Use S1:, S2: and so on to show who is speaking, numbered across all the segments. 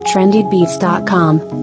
S1: trendybeats.com.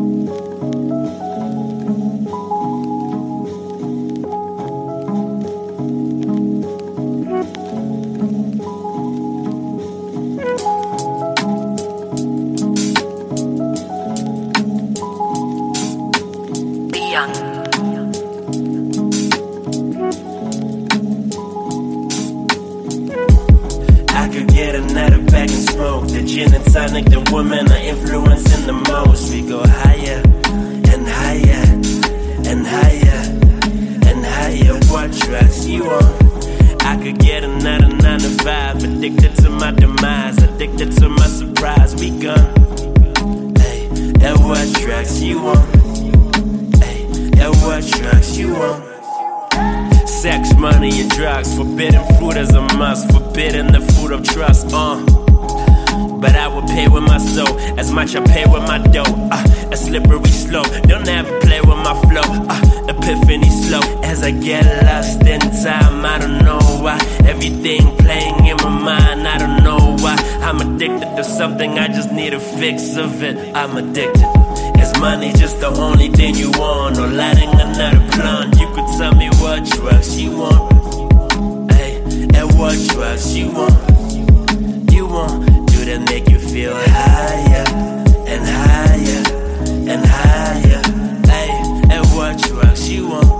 S2: Another pack and smoke. The gin and tonic, the women are influencing the most. We go higher and higher and higher and higher. What drugs you on? I could get another 9 to 5. Addicted to my demise, addicted to my surprise. We gone. Hey, and what drugs you on? Hey, and what drugs you on? Sex, money, and drugs. Forbidden fruit is a must. Forbidden the fruit of trust. But I will pay with my soul as much I pay with my dough. A slippery slope. Don't ever play with my flow. Epiphany slow as I get lost in time. I don't know why. Everything playing in my mind. I don't know why. I'm addicted to something. I just need a fix of it. I'm addicted. Is money just the only thing you want? Or lighting another blunt? You could tell me what drugs you want. Hey, and what drugs you want? You want? Do they make you feel higher and higher and higher? Hey, and what drugs you want?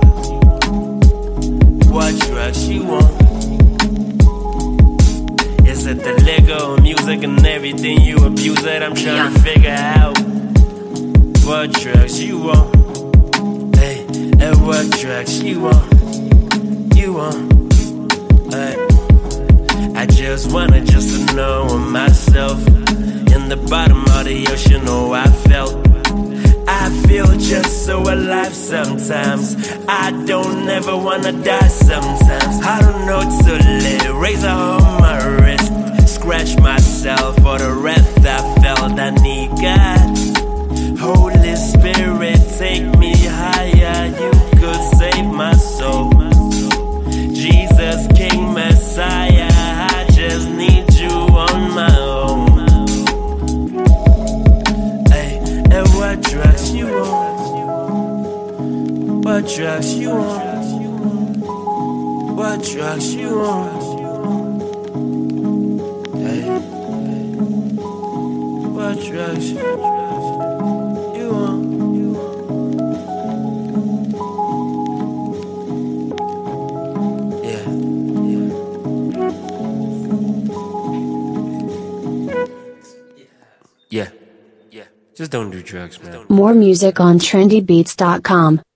S2: What drugs you want? Is it the liquor, music, and everything you abuse it? I'm trying to figure out what drugs you want. Hey, and what drugs you want? You want? Hey, I just wanna just to know myself. In the bottom of the ocean, oh, I feel just so alive sometimes. I don't ever wanna die sometimes. I don't know to live, razor on my wrist. Scratch myself for the rest I felt. I need God. Holy Spirit, take me higher. You could save my soul. Jesus, King, Messiah, I just need you on my own. Hey, and what drugs you want? What drugs you want? What drugs you want? Hey, what drugs you want? Yeah. Just don't do drugs, man.
S1: More music on trendybeats.com.